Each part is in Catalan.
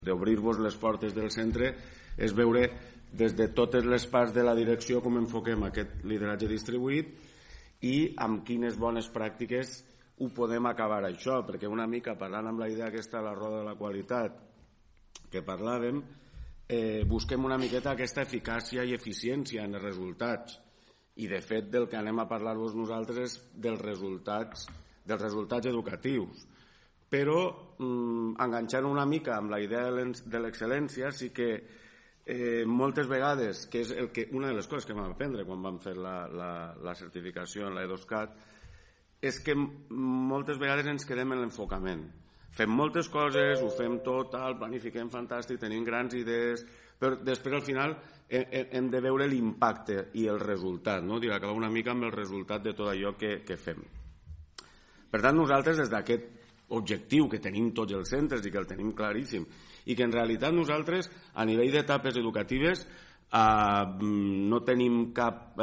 d'obrir-vos les portes del centre és veure des de totes les parts de la direcció com enfoquem aquest lideratge distribuït i amb quines bones pràctiques ho podem acabar això, perquè una mica parlant amb la idea aquesta de la roda de la qualitat que parlàvem, busquem una miqueta aquesta eficàcia i eficiència en els resultats, i de fet del que anem a parlar-vos nosaltres és dels resultats educatius. Però enganxant una mica amb la idea de l'excel·lència, sí que moltes vegades, que és una de les coses que vam aprendre quan vam fer la certificació en l'EDOSCAT, és que moltes vegades ens quedem en l'enfocament. Fem moltes coses, ho fem tot, planifiquem fantàstic, tenim grans idees, però després al final hem de veure l'impacte i el resultat, no? Acabar una mica amb el resultat de tot allò que fem. Per tant, nosaltres des d'aquest objectiu que tenim tots els centres i que el tenim claríssim i que en realitat nosaltres a nivell d'etapes educatives no tenim cap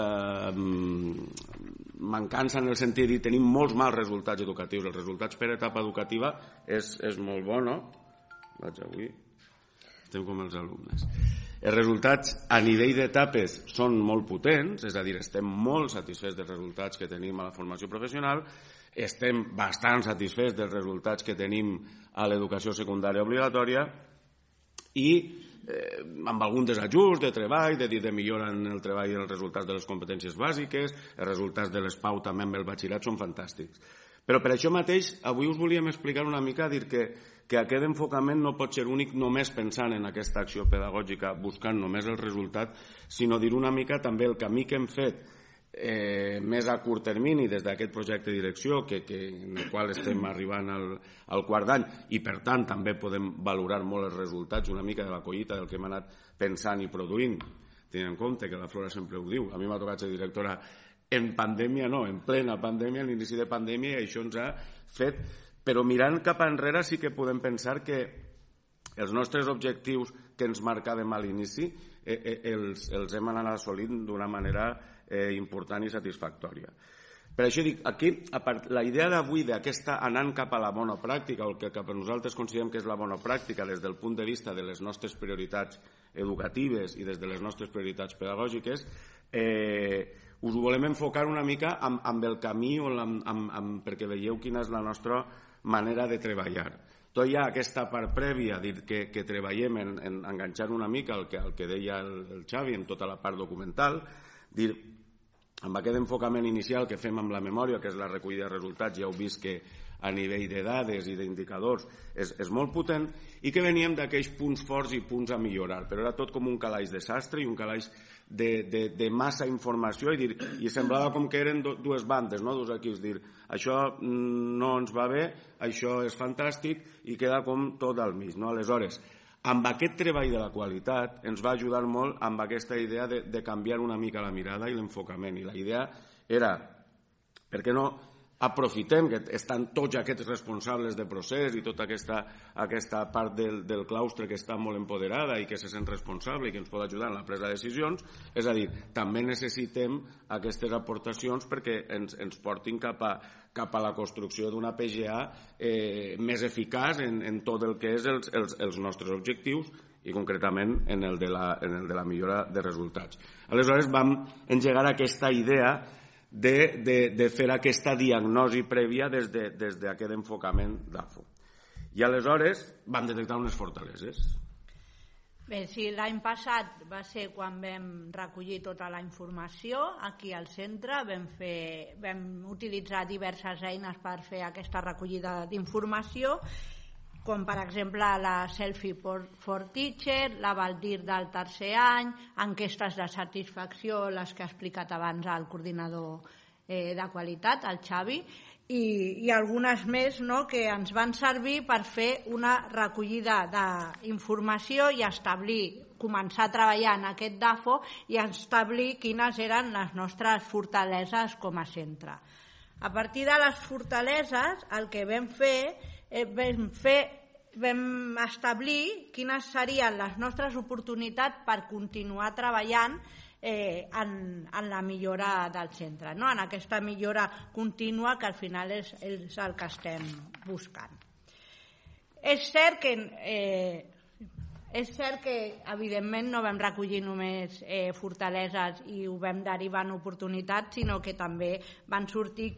mancança en el sentit de tenim molts mals resultats educatius. Els resultats per etapa educativa és molt bo, no? Vaig avui. Estem com els alumnes. Els resultats a nivell d'etapes són molt potents, és a dir, estem molt satisfets dels resultats que tenim a la formació professional, estem bastant satisfets dels resultats que tenim a l'educació secundària obligatòria i amb algun desajust de treball, de millora en el treball i els resultats de les competències bàsiques, els resultats de les PAU també amb el batxillerat són fantàstics. Però per això mateix avui us volíem explicar una mica, dir que aquest enfocament no pot ser únic només pensant en aquesta acció pedagògica, buscant només el resultat, sinó dir una mica també el camí que hem fet més a curt termini des d'aquest projecte de direcció en el qual estem arribant al quart d'any i per tant també podem valorar molt els resultats una mica de la collita del que hem anat pensant i produint, tenint en compte que la Flora sempre ho diu, a mi m'ha tocat ser directora en pandèmia, no, en plena pandèmia, a l'inici de pandèmia, i això ens ha fet, però mirant cap enrere sí que podem pensar que els nostres objectius que ens marcàvem a l'inici els hem anat assolint d'una manera important i satisfactòria. Per això dic, aquí la idea d'avui d'aquesta anant cap a la bona pràctica, o el que per nosaltres considerem que és la bona pràctica des del punt de vista de les nostres prioritats educatives i des de les nostres prioritats pedagògiques, us ho volem enfocar una mica amb el camí perquè veieu quina és la nostra manera de treballar. Tot hi ha aquesta part prèvia que treballem en enganxar una mica el que deia el Xavi en tota la part documental, dir amb aquest enfocament inicial que fem amb la memòria, que és la recollida de resultats, ja heu vist que a nivell de dades i d'indicadors és molt potent, i que veníem d'aquells punts forts i punts a millorar, però era tot com un calaix de sastre i un calaix de massa informació, i semblava com que eren dues bandes, dos equips, dir això no ens va bé, això és fantàstic, i queda com tot al mig. Aleshores, amb aquest treball de la qualitat ens va ajudar molt amb aquesta idea de canviar una mica la mirada i l'enfocament, i la idea era, per què no aprofitem que estan tots aquests responsables de procés i tota aquesta part del claustre que està molt empoderada i que se sent responsable i que ens pot ajudar en la presa de decisions, és a dir, també necessitem aquestes aportacions perquè ens portin cap a la construcció d'una PGA més eficaç en tot el que és els nostres objectius i concretament en el de la millora de resultats. Aleshores vam engegar aquesta idea de fer aquesta diagnosi prèvia des d'aquest enfocament d'AFO. I aleshores vam detectar unes fortaleses. Bé, sí, l'any passat va ser quan vam recollir tota la informació aquí al centre, vam utilitzar diverses eines per fer aquesta recollida d'informació, com per exemple la Selfie for Teacher, la Valdir del tercer any, enquestes de satisfacció, les que ha explicat abans el coordinador de qualitat, el Xavi, i algunes més que ens van servir per fer una recollida d'informació i començar a treballar en aquest DAFO i establir quines eren les nostres fortaleses com a centre. A partir de les fortaleses, el que vam fer vam establir quines serien les nostres oportunitats per continuar treballant en la millora del centre, en aquesta millora contínua que al final és el que estem buscant. És cert que és cert que, evidentment, no vam recollir només fortaleses i ho vam derivar en oportunitats, sinó que també van sortir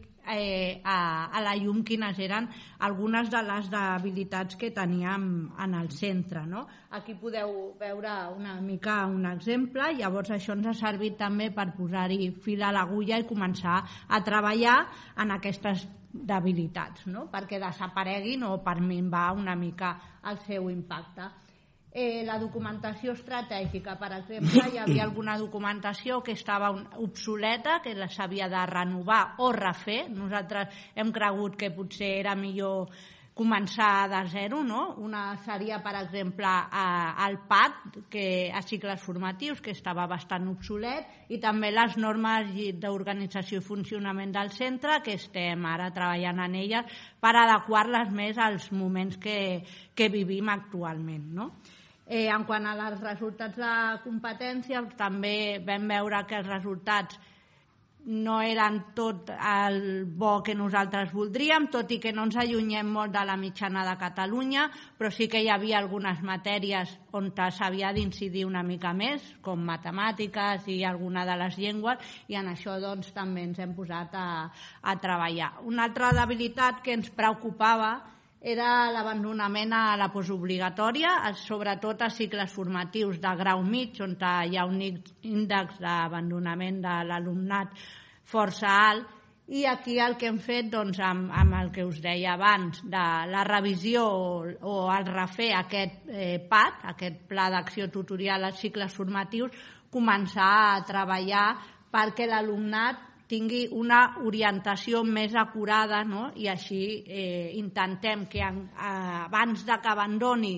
a la llum quines eren algunes de les debilitats que teníem en el centre, no? Aquí podeu veure una mica un exemple. Llavors això ens ha servit també per posar-hi fil a l'agulla i començar a treballar en aquestes debilitats, no? Perquè desapareguin o per minvar una mica el seu impacte. La documentació estratègica, per exemple, hi havia alguna documentació que estava obsoleta, que s'havia de renovar o refer. Nosaltres hem cregut que potser era millor començar de zero, no? Una seria, per exemple, el PAT, a cicles formatius, que estava bastant obsolet, i també les normes d'organització i funcionament del centre, que estem ara treballant en elles per adequar-les més als moments que vivim actualment, no? En quant als resultats de competència, també vam veure que els resultats no eren tot el bo que nosaltres voldríem, tot i que no ens allunyem molt de la mitjana de Catalunya, però sí que hi havia algunes matèries on s'havia d'incidir una mica més, com matemàtiques i alguna de les llengües, i en això doncs, també ens hem posat a treballar. Una altra debilitat que ens preocupava era l'abandonament a la postobligatòria, sobretot a cicles formatius de grau mig, on hi ha un índex d'abandonament de l'alumnat força alt, i aquí el que hem fet, doncs, amb el que us deia abans, de la revisió o el refer aquest PAT, aquest Pla d'Acció Tutorial als cicles formatius, començar a treballar perquè l'alumnat tingui una orientació més acurada, no? I així intentem que abans que abandoni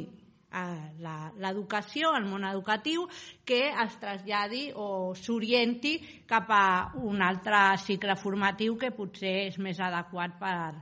l'educació, el món educatiu, que es traslladi o s'orienti cap a un altre cicle formatiu que potser és més adequat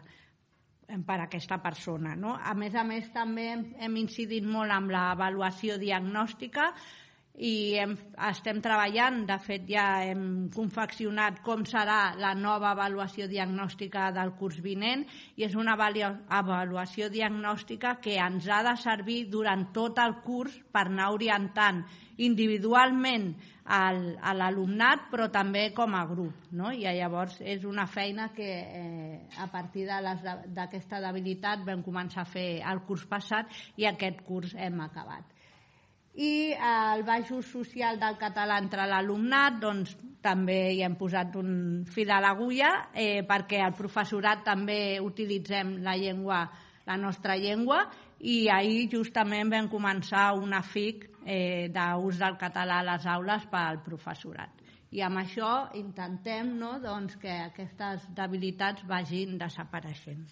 per a aquesta persona, no? A més, també hem incidit molt en l'avaluació diagnòstica, i estem treballant, de fet ja hem confeccionat com serà la nova avaluació diagnòstica del curs vinent, i és una avaluació diagnòstica que ens ha de servir durant tot el curs per anar orientant individualment a l'alumnat, però també com a grup, no? I llavors és una feina que a partir d'aquesta debilitat vam començar a fer el curs passat i aquest curs hem acabat. I el baix ús social del català entre l'alumnat, doncs també hi hem posat un fil a l'agulla, perquè el professorat també utilitzem la nostra llengua, i ahir justament vam començar una FIC d'ús del català a les aules pel professorat. I amb això intentem, no, doncs, que aquestes debilitats vagin desapareixent.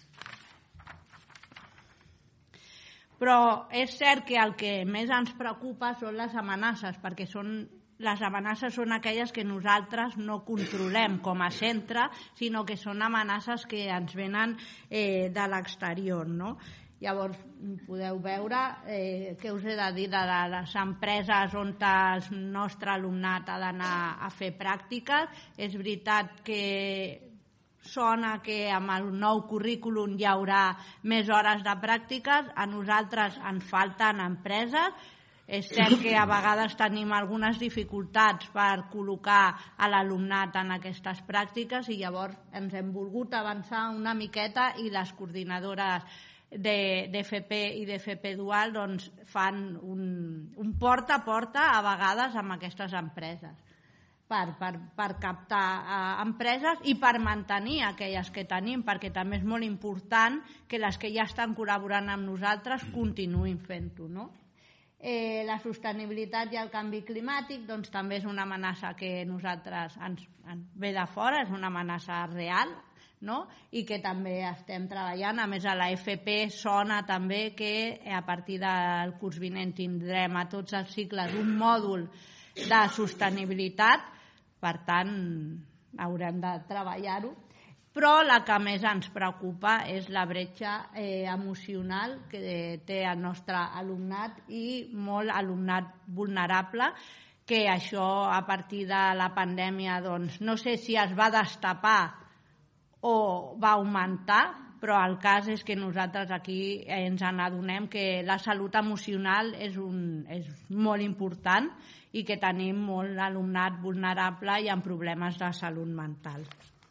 Però és cert que el que més ens preocupa són les amenaces, perquè les amenaces són aquelles que nosaltres no controlem com a centre, sinó que són amenaces que ens venen de l'exterior, no? Llavors podeu veure què us he de dir de les empreses on el nostre alumnat ha d'anar a fer pràctiques. És veritat que sona que amb el nou currículum hi haurà més hores de pràctiques. A nosaltres ens falten empreses. És cert que a vegades tenim algunes dificultats per col·locar a l'alumnat en aquestes pràctiques, i llavors ens hem volgut avançar una miqueta, i les coordinadores d'FP i d'FP Dual doncs, fan un porta a porta a vegades amb aquestes empreses, per captar empreses i per mantenir aquelles que tenim, perquè també és molt important que les que ja estan col·laborant amb nosaltres continuïn fent-ho, no? La sostenibilitat i el canvi climàtic doncs, també és una amenaça que nosaltres ens ve de fora, és una amenaça real, no? I que també estem treballant. A més, a la FP sona també que a partir del curs vinent tindrem a tots els cicles un mòdul de sostenibilitat. Per tant, haurem de treballar-ho. Però la que més ens preocupa és la bretxa emocional que té el nostre alumnat, i molt alumnat vulnerable, que això a partir de la pandèmia doncs, no sé si es va destapar o va augmentar, però el cas és que nosaltres aquí ens n'adonem que la salut emocional és molt important i que tenim molt alumnat vulnerable i amb problemes de salut mental.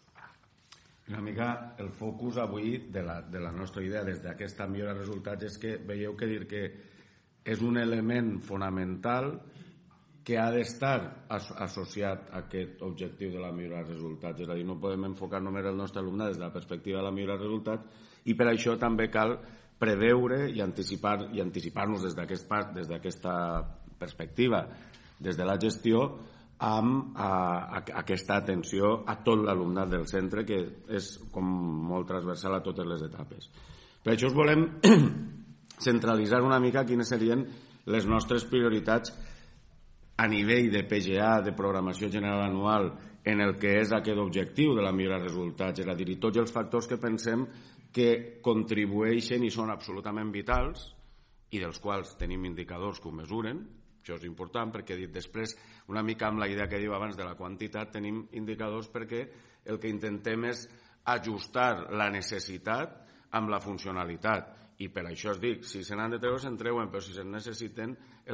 Una mica el focus avui de la nostra idea des d'aquesta millora de resultats és que veieu que dir que és un element fonamental que ha d'estar associat a aquest objectiu de la millora de resultats. És a dir, no podem enfocar només el nostre alumnat des de la perspectiva de la millora de resultats i per això també cal preveure i anticipar-nos des d'aquesta perspectiva, des de la gestió, amb aquesta atenció a tot l'alumnat del centre, que és com molt transversal a totes les etapes. Per això us volem centralitzar una mica quines serien les nostres prioritats a nivell de PGA, de programació general anual, en el que és aquest objectiu de la millora de resultats, és a dir, tots els factors que pensem que contribueixen i són absolutament vitals i dels quals tenim indicadors que ho mesuren. Això és important perquè, dit després, una mica amb la idea que diu abans de la quantitat, tenim indicadors perquè el que intentem és ajustar la necessitat amb la funcionalitat. I per això us dic, si se n'han de treure, se'n treuen, però si se'n necessiten,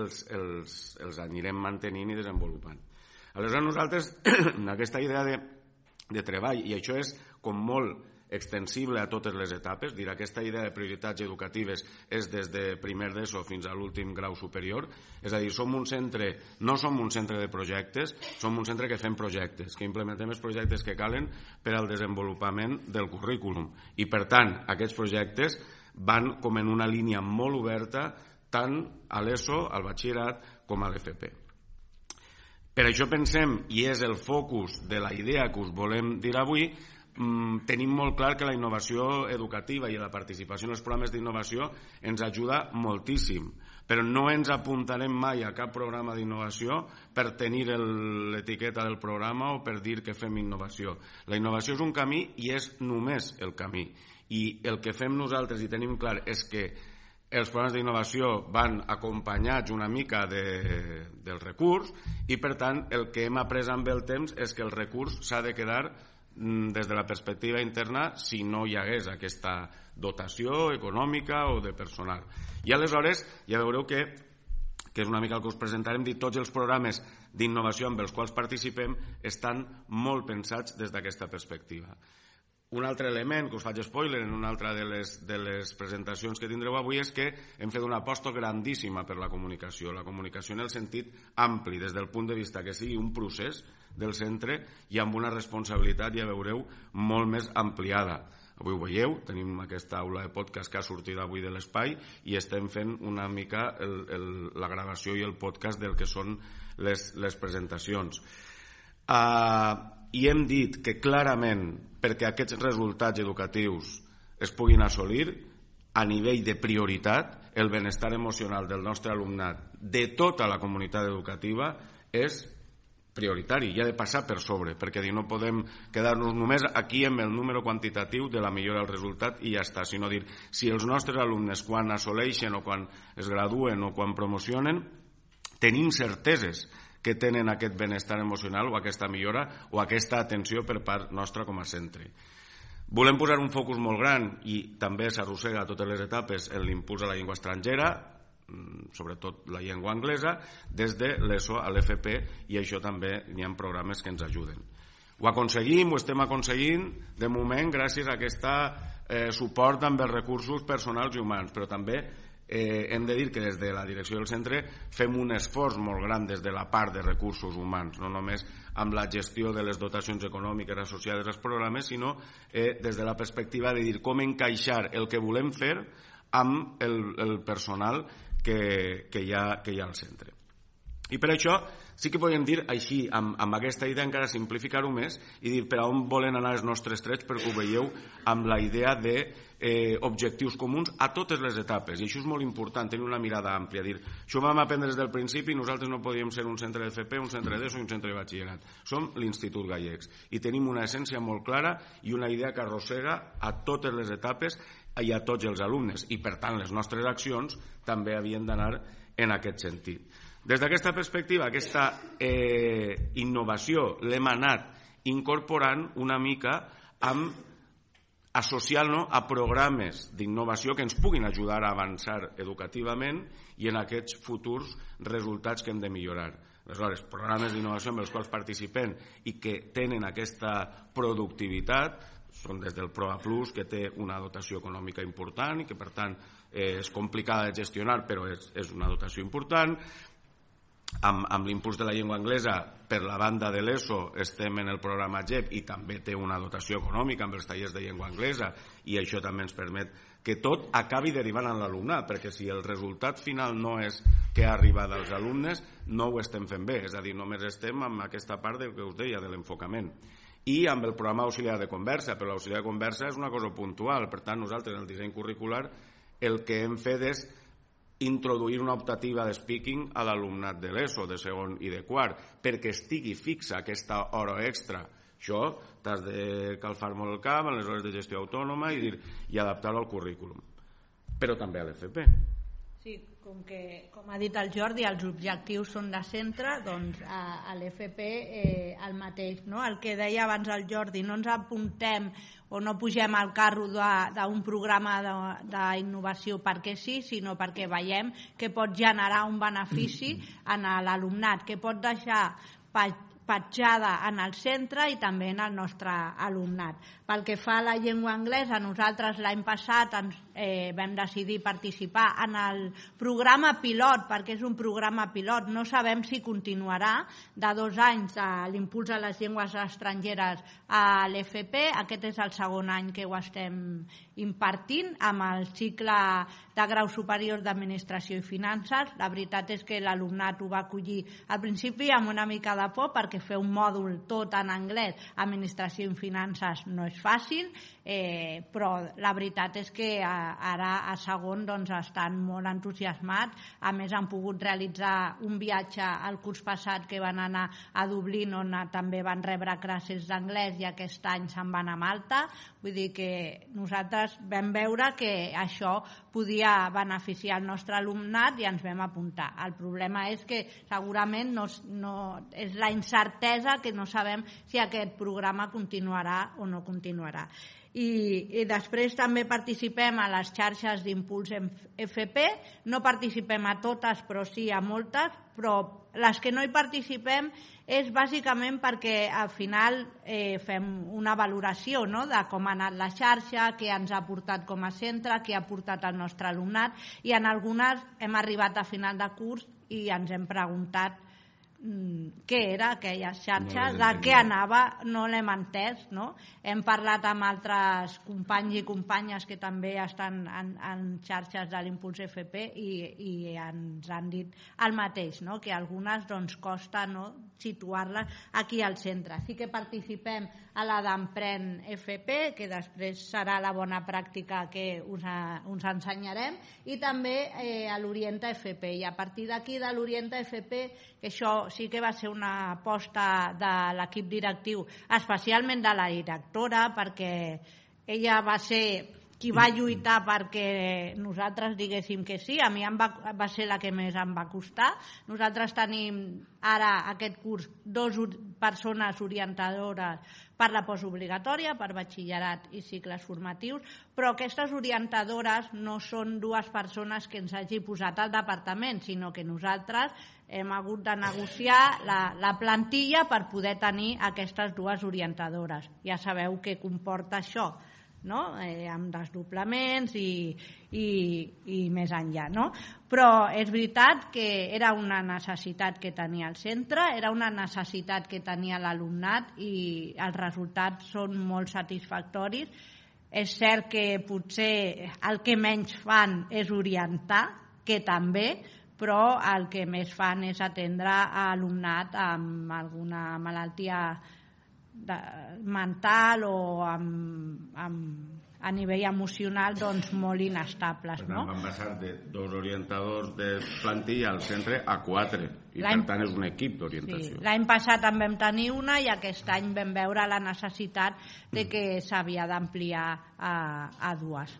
els anirem mantenint i desenvolupant. Aleshores, nosaltres, en aquesta idea de treball, i això és com molt extensible a totes les etapes, dir, aquesta idea de prioritats educatives és des de primer d'ESO fins a l'últim grau superior, és a dir, no som un centre de projectes, som un centre que fem projectes, que implementem els projectes que calen per al desenvolupament del currículum. I, per tant, aquests projectes van com en una línia molt oberta tant a l'ESO, al batxillerat, com a l'FP. Per això pensem, i és el focus de la idea que us volem dir avui, tenim molt clar que la innovació educativa i la participació en els programes d'innovació ens ajuda moltíssim, però no ens apuntarem mai a cap programa d'innovació per tenir l'etiqueta del programa o per dir que fem innovació. La innovació és un camí i és només el camí. I el que fem nosaltres i tenim clar és que els programes d'innovació van acompanyats una mica del recurs i, per tant, el que hem après amb el temps és que el recurs s'ha de quedar des de la perspectiva interna si no hi hagués aquesta dotació econòmica o de personal. I aleshores ja veureu que és una mica el que us presentarem, dir, tots els programes d'innovació amb els quals participem estan molt pensats des d'aquesta perspectiva. Un altre element, que us faig spoiler en una altra de les presentacions que tindreu avui, és que hem fet una aposta grandíssima per la comunicació en el sentit ampli, des del punt de vista que sigui un procés del centre i amb una responsabilitat, ja veureu, molt més ampliada. Avui ho veieu, tenim aquesta aula de podcast que ha sortit avui de l'espai i estem fent una mica la gravació i el podcast del que són les presentacions. I hem dit que clarament, perquè aquests resultats educatius es puguin assolir, a nivell de prioritat, el benestar emocional del nostre alumnat, de tota la comunitat educativa, és prioritari, i ha de passar per sobre, perquè no podem quedar-nos només aquí amb el número quantitatiu de la millora del resultat i ja està, sinó dir, si els nostres alumnes quan assoleixen o quan es graduen o quan promocionen, tenim certeses que tenen aquest benestar emocional o aquesta millora o aquesta atenció per part nostra com a centre. Volem posar un focus molt gran i també s'arrossega a totes les etapes en l'impuls a la llengua estrangera, sobretot la llengua anglesa, des de l'ESO a l'FP, i això també hi ha programes que ens ajuden. Ho aconseguim, ho estem aconseguint de moment gràcies a aquest suport amb els recursos personals i humans, però també hem de dir que des de la direcció del centre fem un esforç molt gran des de la part de recursos humans, no només amb la gestió de les dotacions econòmiques associades als programes, sinó des de la perspectiva de dir com encaixar el que volem fer amb el personal que hi ha al centre. I per això sí que podem dir així, amb aquesta idea encara simplificar-ho més i dir per on volen anar els nostres trets, perquè ho veieu amb la idea d'objectius comuns a totes les etapes, i això és molt important, tenir una mirada àmplia, dir, això ho vam aprendre des del principi, nosaltres no podíem ser un centre de FP, un centre d'ESO i un centre de batxillerat, som l'Institut Gallecs i tenim una essència molt clara i una idea que arrossega a totes les etapes i a tots els alumnes, i per tant les nostres accions també havien d'anar en aquest sentit. Des d'aquesta perspectiva, aquesta innovació l'hem anat incorporant una mica amb associant-lo a programes d'innovació que ens puguin ajudar a avançar educativament i en aquests futurs resultats que hem de millorar. Aleshores, programes d'innovació amb els quals participem i que tenen aquesta productivitat són des del PROA Plus, que té una dotació econòmica important i que per tant és complicada de gestionar, però és una dotació important. Amb l'impuls de la llengua anglesa, per la banda de l'ESO, estem en el programa GEP i també té una dotació econòmica amb els tallers de llengua anglesa, i això també ens permet que tot acabi derivant en l'alumnat, perquè si el resultat final no és que ha arribat als alumnes, no ho estem fent bé, és a dir, només estem amb aquesta part que us deia, de l'enfocament. I amb el programa auxiliar de conversa, però l'auxiliar de conversa és una cosa puntual, per tant nosaltres en el disseny curricular el que hem fet és introduir una optativa de speaking a l'alumnat de l'ESO, de segon i de quart, perquè estigui fixa aquesta hora extra. Això t'has de calfar molt el cap en les hores de gestió autònoma i adaptar-ho al currículum. Però també a l'FP. Sí, com ha dit el Jordi, els objectius són de centre, doncs a l'FP el mateix, no? El que deia abans el Jordi, no ens apuntem o no pugem al carro d'un programa d'innovació perquè sí, sinó perquè veiem que pot generar un benefici en l'alumnat, que pot deixar petjada en el centre i també en el nostre alumnat. Pel que fa a la llengua anglesa, nosaltres l'any passat vam decidir participar en el programa pilot, perquè és un programa pilot. No sabem si continuarà de 2 anys l'impuls a les llengües estrangeres a l'FP. Aquest és el segon any que ho estem impartint amb el cicle de grau superior d'Administració i Finances. La veritat és que l'alumnat ho va acollir al principi amb una mica de por, perquè fer un mòdul tot en anglès, Administració i Finances, no és fàcil, però la veritat és que ara a segon estan molt entusiasmats. A més, han pogut realitzar un viatge el curs passat que van anar a Dublín, on també van rebre classes d'anglès, i aquest any se'n van a Malta. Vull dir que nosaltres vam veure que això podia beneficiar el nostre alumnat i ens vam apuntar. El problema és que segurament és la incertesa, que no sabem si aquest programa continuarà o no continuarà. I després també participem a les xarxes d'impuls FP. No participem a totes, però sí a moltes, però les que no hi participem és bàsicament perquè al final fem una valoració, no?, de com ha anat la xarxa, què ens ha aportat com a centre, què ha aportat el nostre alumnat, i en algunes hem arribat a final de curs i ens hem preguntat què era aquella xarxa, de què anava, no l'hem entès, no? Hem parlat amb altres companys i companyes que també estan en xarxes de l'impuls FP i ens han dit el mateix, no? Que algunes costa, no?, situar-les aquí al centre. Sí que participem a la d'Emprèn FP, que després serà la bona pràctica que us ensenyarem, i també a l'Orienta FP. I a partir d'aquí, de l'Orienta FP, que això sí que va ser una aposta de l'equip directiu, especialment de la directora, perquè ella va ser qui va lluitar perquè nosaltres diguéssim que sí. A mi va ser la que més em va costar. Nosaltres tenim ara aquest curs 2 persones orientadores per la postobligatòria, per batxillerat i cicles formatius, però aquestes orientadores no són 2 persones que ens hagi posat al departament, sinó que nosaltres hem hagut de negociar la plantilla per poder tenir aquestes 2 orientadores. Ja sabeu què comporta això, no?, amb desdoblaments i més enllà, no? Però és veritat que era una necessitat que tenia el centre, era una necessitat que tenia l'alumnat, i els resultats són molt satisfactoris. És cert que potser el que menys fan és orientar, que també, però el que més fan és atendre a alumnat amb alguna malaltia mental o a nivell emocional molt inestables, no? Van passar de 2 orientadors de plantilla al centre a 4, i per tant és un equip d'orientació. Sí. L'any passat en vam tenir una, i aquest any vam veure la necessitat de que s'havia d'ampliar a 2.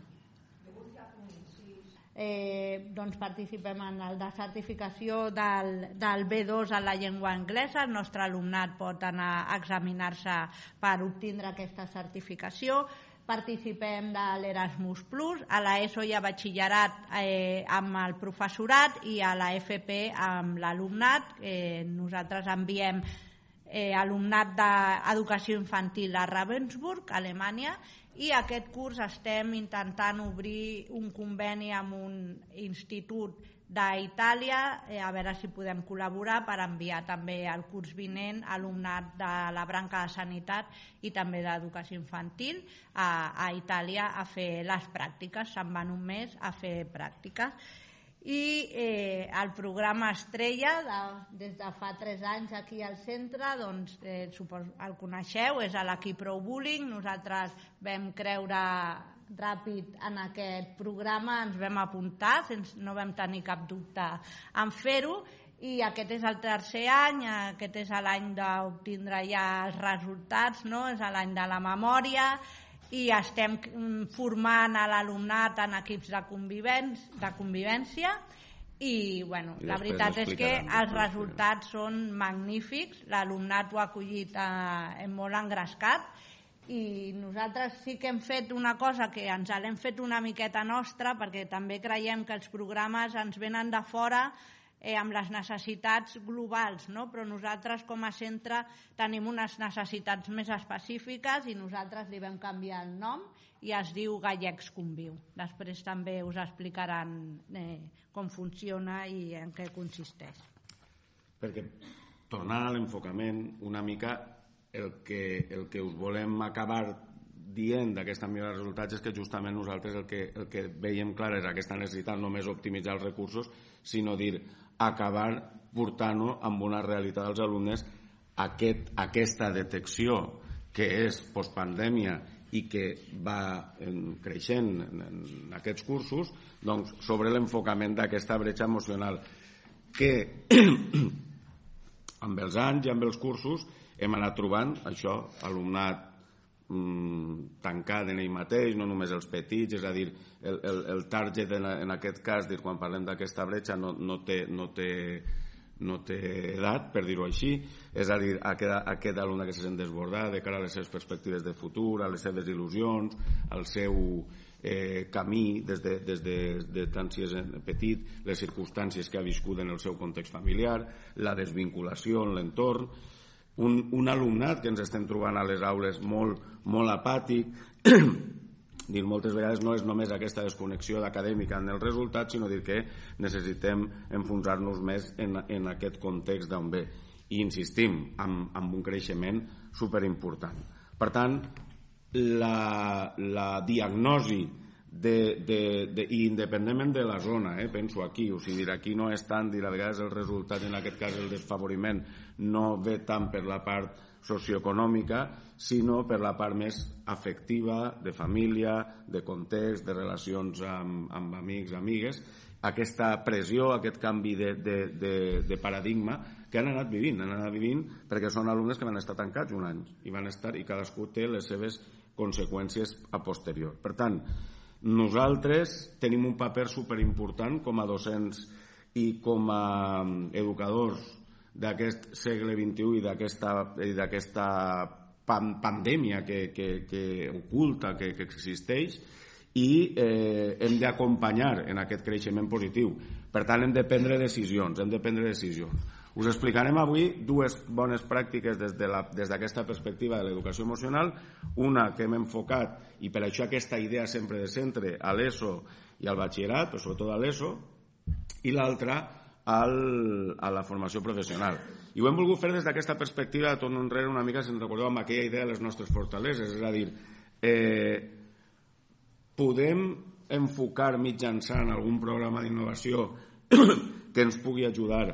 Doncs participem en el de certificació del B2 en la llengua anglesa. El nostre alumnat pot anar a examinar-se per obtindre aquesta certificació. participem de l'Erasmus+, a l'ESO i a batxillerat amb el professorat i a la FP amb l'alumnat. Nosaltres enviem alumnat d'educació infantil a Ravensburg, Alemanya, i aquest curs estem intentant obrir un conveni amb un institut d'Itàlia, a veure si podem col·laborar per enviar també el curs vinent alumnat de la branca de sanitat i també d'educació infantil a Itàlia a fer les pràctiques. Se'n van un mes a fer pràctiques. I el programa Estrella, des de fa 3 anys aquí al centre, doncs suposo el coneixeu, és l'equip Pro Bullying. Nosaltres vam creure ràpid en aquest programa, ens vam apuntar, no vam tenir cap dubte en fer-ho, i aquest és el 3è any, aquest és l'any d'obtindre ja els resultats, no? És l'any de la memòria, i estem formant a l'alumnat en equips de convivència, i bueno, la veritat és que els resultats són magnífics, l'alumnat ho ha acollit molt engrescat, i nosaltres sí que hem fet una cosa que ens l'hem fet una miqueta nostra, perquè també creiem que els programes ens venen de fora amb les necessitats globals, no? Però nosaltres com a centre tenim unes necessitats més específiques i nosaltres li vam canviar el nom i es diu Gallecs Conviu. Després també us explicaran com funciona i en què consisteix. Perquè, tornant a l'enfocament, una mica el que us volem acabar dient d'aquesta millora de resultats és que justament nosaltres el que veiem clar és aquesta necessitat no només optimitzar els recursos, sinó dir acabar portant-ho amb una realitat dels alumnes, aquesta detecció que és postpandèmia i que va creixent en aquests cursos, doncs sobre l'enfocament d'aquesta bretxa emocional que amb els anys i amb els cursos hem anat trobant això, alumnat tancat en ell mateix, no només els petits, és a dir, el target en aquest cas, quan parlem d'aquesta bretxa, no té edat, per dir-ho així, és a dir, aquest alumne que se sent desbordat de cara a les seves perspectives de futur, a les seves il·lusions, al seu camí des de tant si és petit, les circumstàncies que ha viscut en el seu context familiar, la desvinculació en l'entorn, un alumnat que ens estem trobant a les aules molt apàtic, dir moltes vegades no és només aquesta desconnexió acadèmica en els resultats, sinó dir que necessitem enfonsar-nos més en aquest context d'on ve. I insistim, amb un creixement superimportant. Per tant, la diagnosi i independentment de la zona, penso aquí, o sigui, aquí no és tant dir a vegades el resultat, en aquest cas el desfavoriment no ve tant per la part socioeconòmica, sinó per la part més afectiva, de família, de context, de relacions amb amics, amigues, aquesta pressió, aquest canvi de paradigma que han anat vivint perquè són alumnes que van estar tancats un any i cadascú té les seves conseqüències a posterior. Per tant, nosaltres tenim un paper superimportant com a docents i com a educadors d'aquest segle XXI i d'aquesta pandèmia que oculta, que existeix, i hem d'acompanyar en aquest creixement positiu. Per tant, hem de prendre decisions. Us explicarem avui 2 bones pràctiques des d'aquesta perspectiva de l'educació emocional, una que hem enfocat, i per això aquesta idea sempre de centre, a l'ESO i al batxillerat, però sobretot a l'ESO, i l'altra a la formació professional. I ho hem volgut fer des d'aquesta perspectiva, de torno enrere una mica, si ens recordeu, amb aquella idea de les nostres fortaleses, és a dir, podem enfocar mitjançant algun programa d'innovació que ens pugui ajudar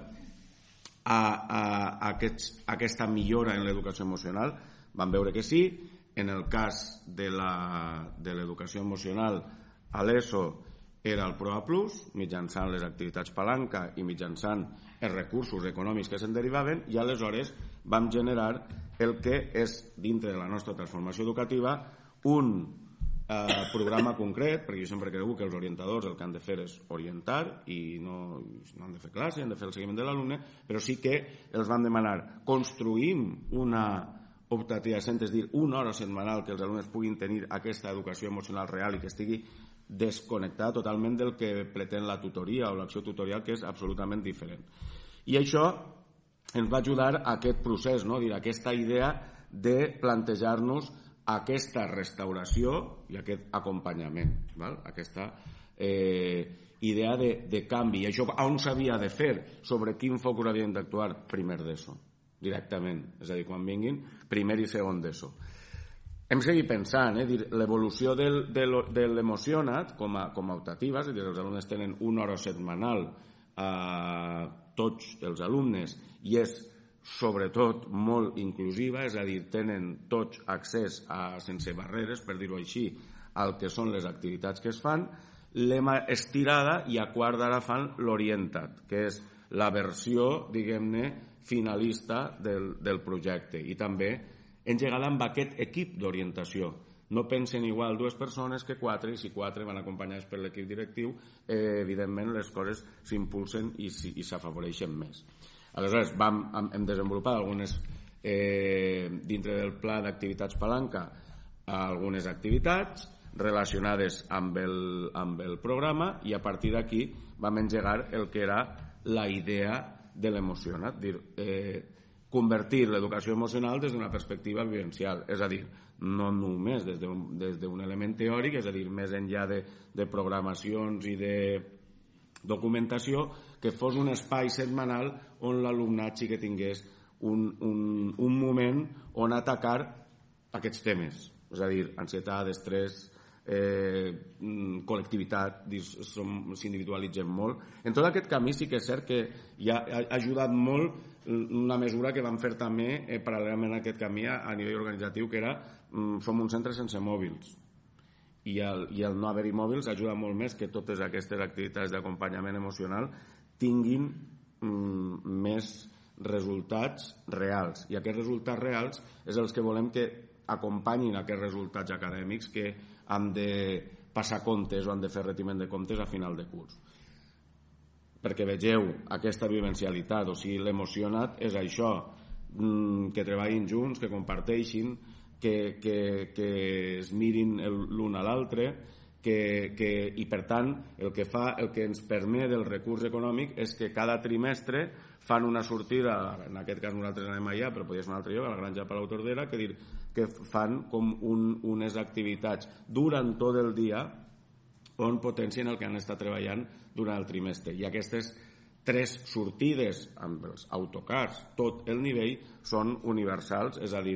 a aquesta millora en l'educació emocional? Vam veure que sí. En el cas de l'educació emocional a l'ESO era el PROA Plus, mitjançant les activitats palanca i mitjançant els recursos econòmics que se'n derivaven, i aleshores vam generar el que és, dintre de la nostra transformació educativa, un programa concret, perquè jo sempre he cregut que els orientadors el que han de fer és orientar i no han de fer classe, han de fer el seguiment de l'alumne, però sí que els vam demanar construïm optativa de centre, és dir, una hora setmanal que els alumnes puguin tenir aquesta educació emocional real i que estigui desconnectada totalment del que pretén la tutoria o l'acció tutorial, que és absolutament diferent. I això ens va ajudar a aquest procés, no? Dir, aquesta idea de plantejar-nos aquesta restauració i aquest acompanyament, val? Aquesta idea de canvi. I això on s'havia de fer? Sobre quin focus havien d'actuar? Primer d'ESO, directament. És a dir, quan vinguin primer i segon d'ESO. Hem seguit pensant, l'evolució de l'Emocionat com a optativa, és a dir, els alumnes tenen una hora setmanal a tots els alumnes i és sobretot molt inclusiva, és a dir, tenen tots accés sense barreres, per dir-ho així, al que són les activitats que es fan. L'hem estirada i a quart d'ara fan l'Orientat, que és la versió, diguem-ne, finalista del projecte, i també engegada amb aquest equip d'orientació. No pensen igual dues persones que quatre, i si quatre van acompanyades per l'equip directiu, evidentment les coses s'impulsen i s'afavoreixen més. Aleshores, hem desenvolupat algunes, dintre del pla d'activitats palanca, algunes activitats relacionades amb el programa, i a partir d'aquí vam engegar el que era la idea de l'Emocionat, convertir l'educació emocional des d'una perspectiva vivencial, és a dir, no només des d'un element teòric, és a dir, més enllà de programacions i de documentació, que fos un espai setmanal on l'alumnat sí que tingués un moment on atacar aquests temes, és a dir, ansietat, estrès, col·lectivitat, s'individualitzen molt. En tot aquest camí sí que és cert que ja ha ajudat molt una mesura que vam fer també paral·lelament a aquest camí a nivell organitzatiu, que era som un centre sense mòbils, i el no haver-hi mòbils ajuda molt més que totes aquestes activitats d'acompanyament emocional tinguin més resultats reals, i aquests resultats reals és els que volem que acompanyin aquests resultats acadèmics que han de passar comptes o han de fer retiment de comptes a final de curs. Perquè vegeu aquesta vivencialitat, o sigui, l'Emocionat és això, que treballin junts, que comparteixin, que es mirin l'un a l'altre, i per tant el que ens permet el recurs econòmic és que cada trimestre fan una sortida, en aquest cas nosaltres anem allà, però podria ser un altre lloc, a la Granja Palau Tordera, que fan com unes activitats durant tot el dia on potencien el que han estat treballant durant el trimestre. I aquestes 3 sortides amb els autocars, tot el nivell, són universals, és a dir,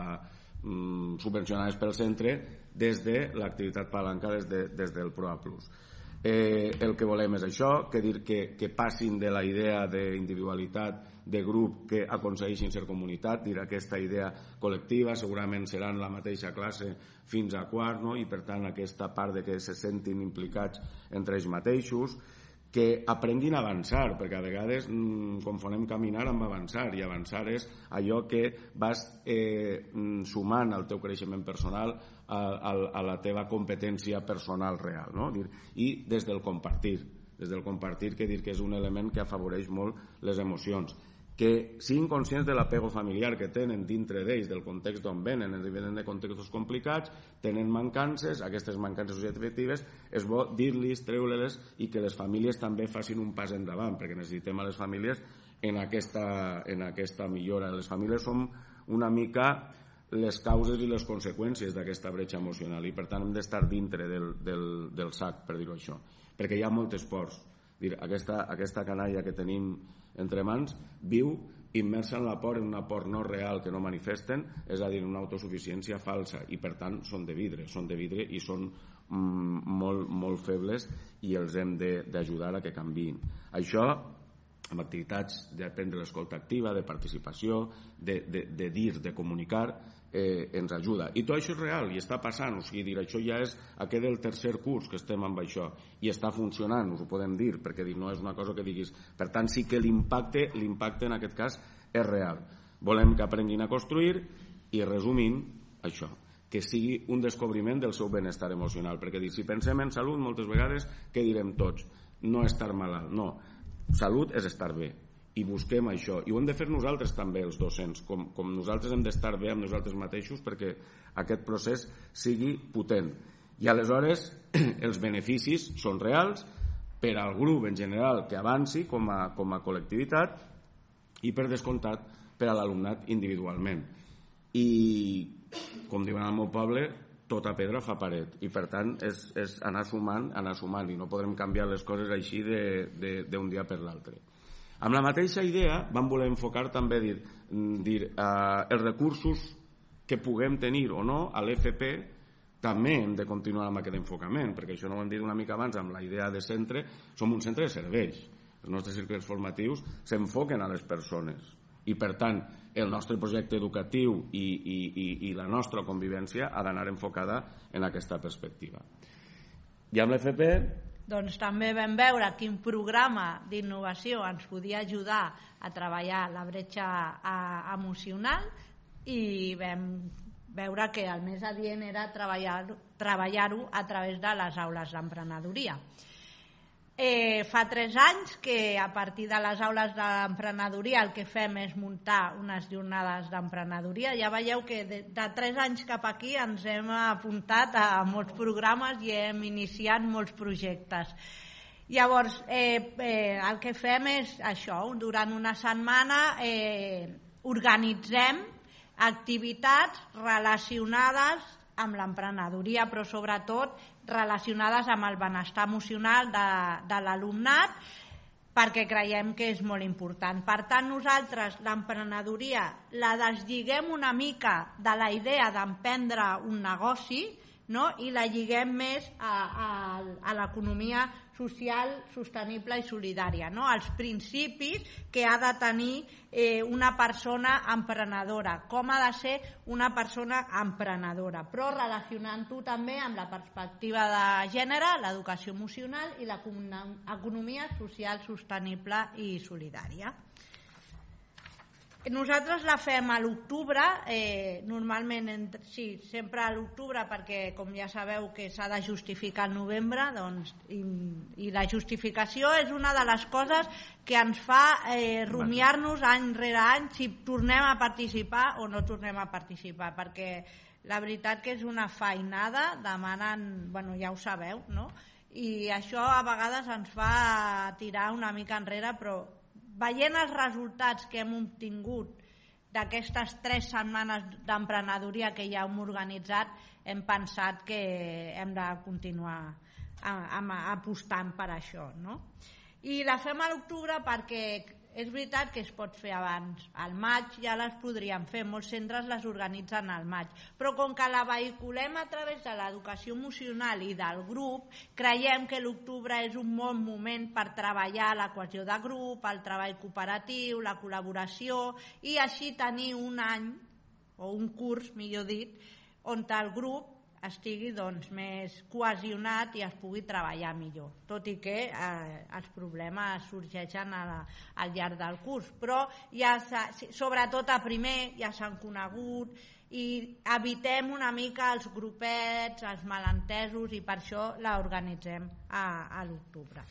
subvencionades pel centre des de l'activitat palanca, des del PROA Plus. El que volem és això, que passin de la idea d'individualitat, de grup, que aconsegueixin ser comunitat, dir aquesta idea col·lectiva, segurament seran la mateixa classe fins a quart, no? I per tant aquesta part de que se sentin implicats entre ells mateixos, que aprenguin a avançar, perquè a vegades confonem caminar amb avançar, i avançar és allò que vas sumant al teu creixement personal, a la teva competència personal real, no? I des del compartir, que és un element que afavoreix molt les emocions, que siguin conscients de l'apego familiar que tenen dintre d'ells, del context d'on venen, venen de contextos complicats, tenen mancances, aquestes mancances subjectives és bo dir-los, treure-les, i que les famílies també facin un pas endavant, perquè necessitem a les famílies en aquesta millora. Les famílies som una mica les causes i les conseqüències d'aquesta bretxa emocional, i per tant hem d'estar dintre del sac, per dir-ho això, perquè hi ha molt esforç. Aquesta canalla que tenim entre mans viu immersa en la por, en una por no real que no manifesten, és a dir, una autosuficiència falsa, i per tant són de vidre i són molt, molt febles, i els hem d'ajudar a que canviïn. Això, amb activitats d'aprendre l'escolta activa, de participació, de dir, de comunicar, ens ajuda. I tot això és real i està passant, o sigui, això ja és aquest el tercer curs que estem amb això, i està funcionant, us ho podem dir, perquè no és una cosa que diguis. Per tant, sí que l'impacte en aquest cas és real. Volem que aprenguin a construir, i resumint, això, que sigui un descobriment del seu benestar emocional, perquè si pensem en salut, moltes vegades, què direm tots? No estar malalt, no. Salut és estar bé, i busquem això, i ho hem de fer nosaltres també, els docents, com nosaltres hem d'estar bé amb nosaltres mateixos perquè aquest procés sigui potent, i aleshores els beneficis són reals per al grup en general que avanci com a col·lectivitat i per descomptat per a l'alumnat individualment. I com diuen al meu poble, tota pedra fa paret, i per tant és anar sumant, i no podrem canviar les coses així d'un dia per l'altre. Amb la mateixa idea vam voler enfocar també els recursos que puguem tenir o no a l'FP. També hem de continuar amb aquest enfocament, perquè això no ho hem dit una mica abans amb la idea de centre. Som un centre de serveis, els nostres cicles formatius s'enfoquen a les persones i per tant el nostre projecte educatiu i la nostra convivència ha d'anar enfocada en aquesta perspectiva. I amb l'FP doncs també vam veure quin programa d'innovació ens podia ajudar a treballar la bretxa emocional i vam veure que el més adient era treballar-ho a través de les aules d'emprenedoria. Fa 3 anys que a partir de les aules d'emprenedoria el que fem és muntar unes jornades d'emprenedoria. Ja veieu que de 3 anys cap aquí ens hem apuntat a molts programes i hem iniciat molts projectes. Llavors, el que fem és això, durant una setmana organitzem activitats relacionades amb l'emprenedoria, però sobretot relacionades amb el benestar emocional de l'alumnat, perquè creiem que és molt important. Per tant, nosaltres l'emprenedoria la deslliguen una mica de la idea d'emprendre un negoci, no? I la lliguem més a l'economia social, sostenible i solidària, no? Els principis que ha de tenir una persona emprenedora, com ha de ser una persona emprenedora, però relacionant-ho també amb la perspectiva de gènere, l'educació emocional i l'economia social, sostenible i solidària. Nosaltres la fem a l'octubre, normalment sempre a l'octubre, perquè com ja sabeu que s'ha de justificar al novembre, i la justificació és una de les coses que ens fa rumiar-nos any rere any si tornem a participar o no tornem a participar, perquè la veritat que és una feinada, demanen, ja ho sabeu, no? I això a vegades ens fa tirar una mica enrere, però veient els resultats que hem obtingut d'aquestes 3 setmanes d'emprenedoria que ja hem organitzat, hem pensat que hem de continuar apostant per això, no? I la fem a l'octubre perquè és veritat que es pot fer abans. Al maig ja les podríem fer, molts centres les organitzen al maig, però com que la vehiculem a través de l'educació emocional i del grup, creiem que l'octubre és un bon moment per treballar la cohesió de grup, el treball cooperatiu, la col·laboració, i així tenir un any, o un curs, millor dit, on el grup estigui més cohesionat i es pugui treballar millor, tot i que els problemes sorgeixen al llarg del curs, però ja sobretot a primer ja s'han conegut i evitem una mica els grupets, els malentesos, i per això l'organitzem a l'octubre.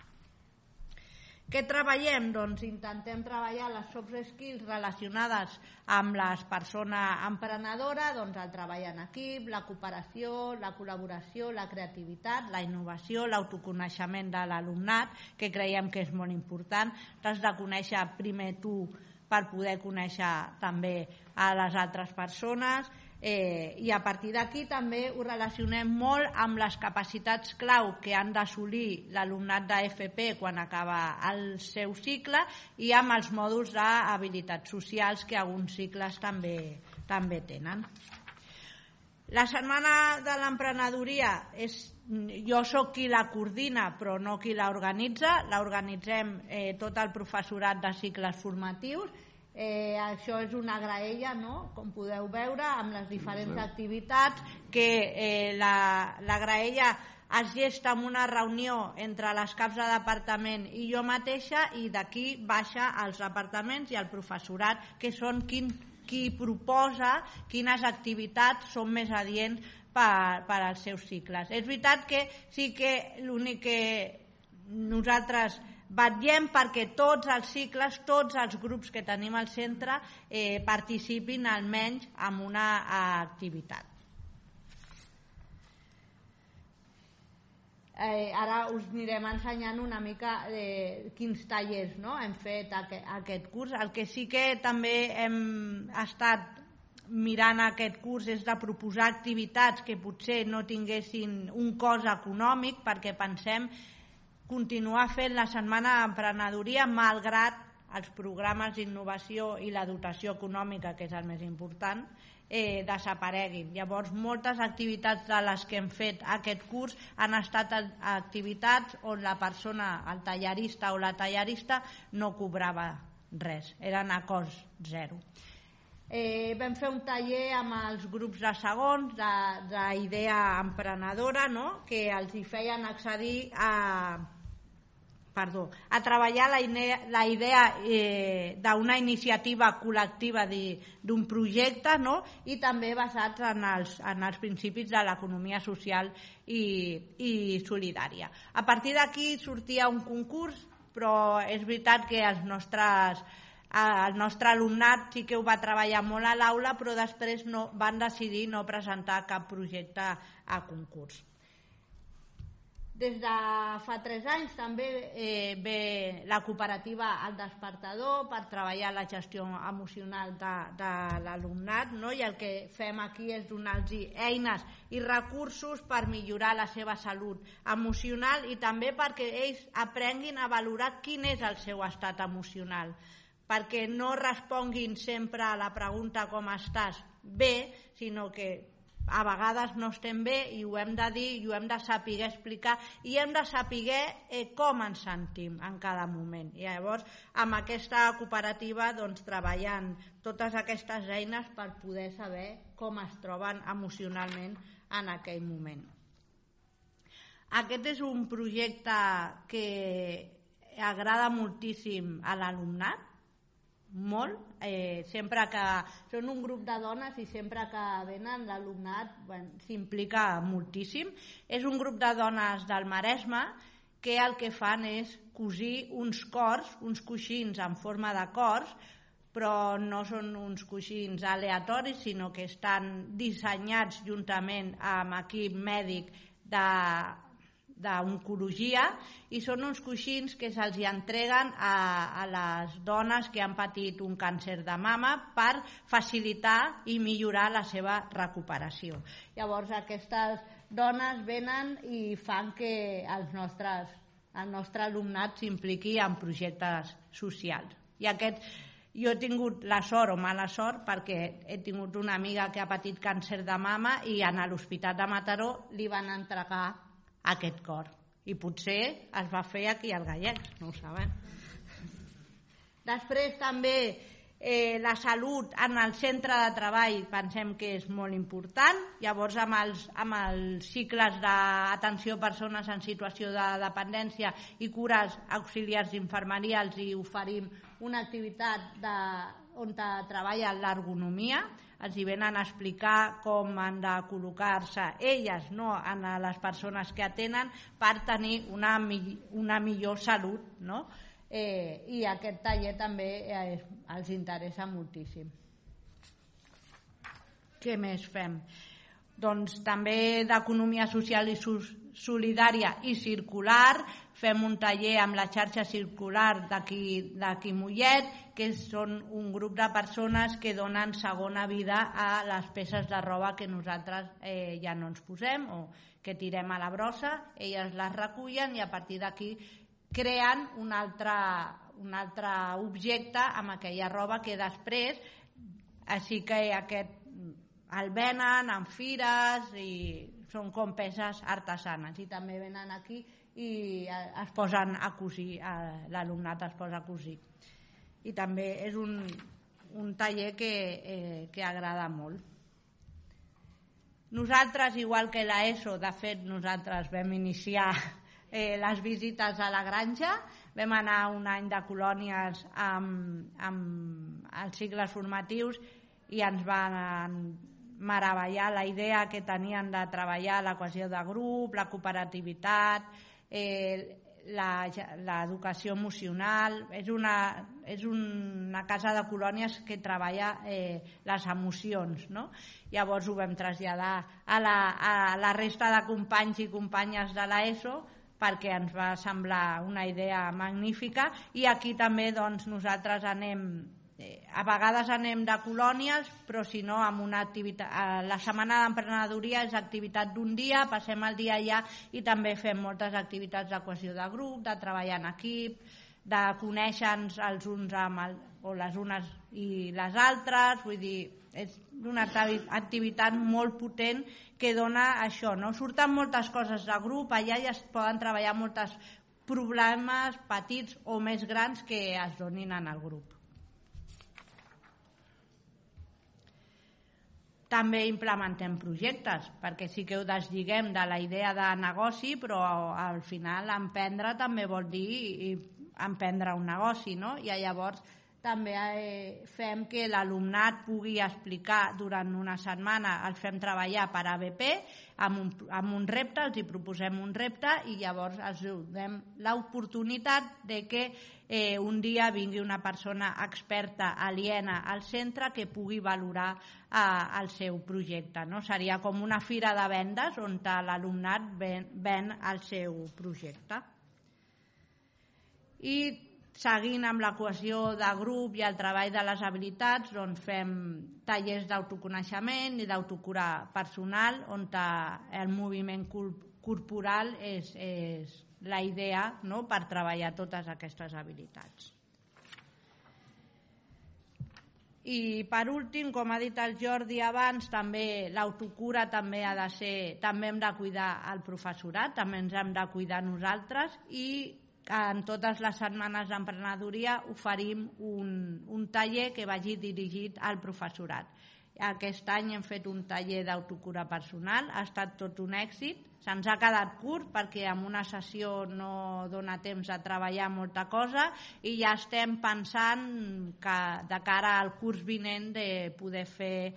Què treballem? Doncs intentem treballar les soft skills relacionades amb les persones emprenedores, el treball en equip, la cooperació, la col·laboració, la creativitat, la innovació, l'autoconeixement de l'alumnat, que creiem que és molt important. T'has de conèixer primer tu per poder conèixer també a les altres persones, i a partir d'aquí també ho relacionem molt amb les capacitats clau que han d'assolir l'alumnat d'AFP quan acaba el seu cicle i amb els mòduls d'habilitats socials que alguns cicles també tenen. La setmana de l'emprenedoria jo soc qui la coordina però no qui l'organitza, l'organitzem tot el professorat de cicles formatius. Això és una graella, no? Com podeu veure, amb les diferents activitats, que la graella es gesta en una reunió entre les caps de departament i jo mateixa, i d'aquí baixa als departaments i al professorat, que són qui proposa quines activitats són més adients per als seus cicles. És veritat que sí que l'únic que nosaltres vetllem perquè tots els cicles, tots els grups que tenim al centre participin almenys en una activitat. Ara us anirem ensenyant una mica quins tallers hem fet aquest curs. El que sí que també hem estat mirant aquest curs és de proposar activitats que potser no tinguessin un cost econòmic, perquè pensem continuar fent la setmana d'emprenedoria malgrat els programes d'innovació i la dotació econòmica, que és el més important, desapareguin. Llavors, moltes activitats de les que hem fet aquest curs han estat activitats on la persona, el tallarista o la tallarista, no cobrava res, eren a cost zero. Vam fer un taller amb els grups de segons d'idea emprenedora, que els hi feien accedir a treballar la idea d'una iniciativa col·lectiva d'un projecte, i també basats en els principis de l'economia social i solidària. A partir d'aquí sortia un concurs, però és veritat que el nostre alumnat sí que ho va treballar molt a l'aula, però després van decidir no presentar cap projecte a concurs. Des de fa 3 anys també ve la cooperativa El Despertador per treballar la gestió emocional de l'alumnat, i el que fem aquí és donar-los eines i recursos per millorar la seva salut emocional i també perquè ells aprenguin a valorar quin és el seu estat emocional, perquè no responguin sempre a la pregunta com estàs bé, sinó que a vegades no estem bé i ho hem de dir i ho hem de saber explicar i hem de saber com ens sentim en cada moment. I llavors amb aquesta cooperativa treballant totes aquestes eines per poder saber com es troben emocionalment en aquell moment. Aquest és un projecte que agrada moltíssim a l'alumnat, molt, sempre que són un grup de dones i sempre que venen l'alumnat s'implica moltíssim. És un grup de dones del Maresme que el que fan és cosir uns cors, uns coixins en forma de cors, però no són uns coixins aleatoris, sinó que estan dissenyats juntament amb equip mèdic d'oncologia i són uns coixins que se'ls entreguen a les dones que han patit un càncer de mama per facilitar i millorar la seva recuperació. Llavors aquestes dones venen i fan que el nostre alumnat s'impliqui en projectes socials. I jo he tingut la sort o mala sort perquè he tingut una amiga que ha patit càncer de mama i a l'Hospital de Mataró li van entregar aquest cor i potser es va fer aquí al Gallec, no ho sabem. Després també la salut en el centre de treball pensem que és molt important. Llavors amb els cicles d'atenció a persones en situació de dependència i cures auxiliars d'infermeria els hi oferim una activitat on treballa l'ergonomia. Els hi venen a explicar com han de col·locar-se elles, no en les persones que atenen, per tenir una millor salut, i aquest taller també els interessa moltíssim. Què més fem? Doncs també d'economia social i solidària i circular. Fem un taller amb la xarxa circular d'aquí Mollet, que són un grup de persones que donen segona vida a les peces de roba que nosaltres ja no ens posem o que tirem a la brossa. Elles les recullen i a partir d'aquí creen un altre objecte amb aquella roba que després així que el venen en fires i són com peces artesanes i també venen aquí i es posen a cosir, l'alumnat es posa a cosir. I també és un taller que agrada molt. Nosaltres, igual que l'ESO, de fet nosaltres vam iniciar les visites a la granja, vam anar un any de colònies amb els cicles formatius i ens van meravellar la idea que tenien de treballar la cohesió de grup, la cooperativitat, l'educació emocional. És una casa de colònies que treballa les emocions, no? Llavors ho vam traslladar a la resta de companys i companyes de l'ESO perquè ens va semblar una idea magnífica, i aquí també doncs, nosaltres a vegades anem de colònies, però si no amb una activitat. La setmana d'emprenedoria és activitat d'un dia, passem el dia allà i també fem moltes activitats de cohesió de grup, de treballar en equip, de conèixer-nos els uns o les unes i les altres. Vull dir, és una activitat molt potent que dona això, no? Surten moltes coses de grup, allà ja es poden treballar molts problemes petits o més grans que es donin en el grup. També implementem projectes, perquè sí que ho deslliguen de la idea de negoci, però al final emprendre també vol dir emprendre un negoci, no? I llavors també fem que l'alumnat pugui explicar durant una setmana, el fem treballar per ABP amb un repte, els hi proposem un repte i llavors els donem l'oportunitat de que un dia vingui una persona experta aliena al centre que pugui valorar el seu projecte, no? Seria com una fira de vendes on l'alumnat ven el seu projecte. I seguint amb la cohesió de grup i el treball de les habilitats, doncs fem tallers d'autoconeixement i d'autocura personal on el moviment corporal és la idea, no?, per treballar totes aquestes habilitats. I per últim, com ha dit el Jordi abans, també l'autocura també ha de ser, també hem de cuidar el professorat, també ens hem de cuidar nosaltres, i en totes les setmanes d'emprenedoria oferim un taller que vagi dirigit al professorat. Aquest any hem fet un taller d'autocura personal, ha estat tot un èxit. Se'ns ha quedat curt perquè en una sessió no dona temps a treballar molta cosa i ja estem pensant que de cara al curs vinent de poder fer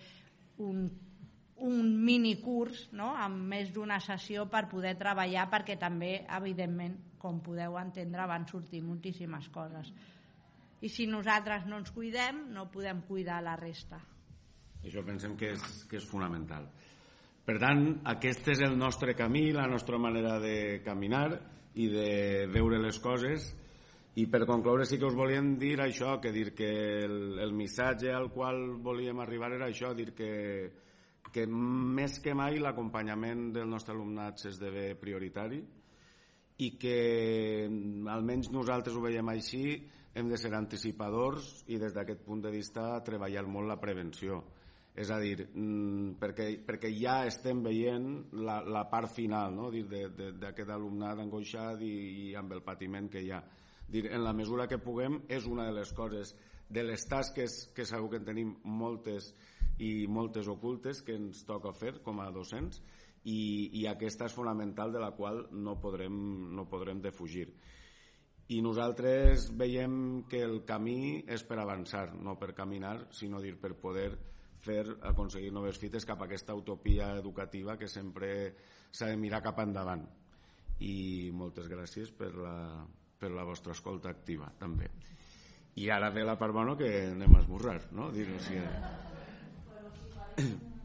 un minicurs, no?, amb més d'una sessió per poder treballar, perquè també, evidentment, com podeu entendre, van sortir moltíssimes coses. I si nosaltres no ens cuidem, no podem cuidar la resta. Això pensem que és fonamental. Per tant, aquest és el nostre camí, la nostra manera de caminar i de veure les coses. I per concloure sí que us volíem dir això, que el missatge al qual volíem arribar era això, dir que més que mai l'acompanyament del nostre alumnat s'esdevé prioritari i que almenys nosaltres ho veiem així, hem de ser anticipadors i des d'aquest punt de vista treballar molt la prevenció. És a dir, perquè ja estem veient la part final, no?, d'aquest alumnat angoixat i amb el patiment que hi ha. En la mesura que puguem, és una de les coses, de les tasques que segur que en tenim moltes i moltes ocultes que ens toca fer com a docents, i aquesta és fonamental, de la qual no podrem defugir. I nosaltres veiem que el camí és per avançar, no per caminar, sinó per poder aconseguir noves fites cap a aquesta utopia educativa que sempre s'ha de mirar cap endavant. I moltes gràcies per la vostra escolta activa, també. I ara ve la part bona, que anem a esmorzar, no? Dir-nos que...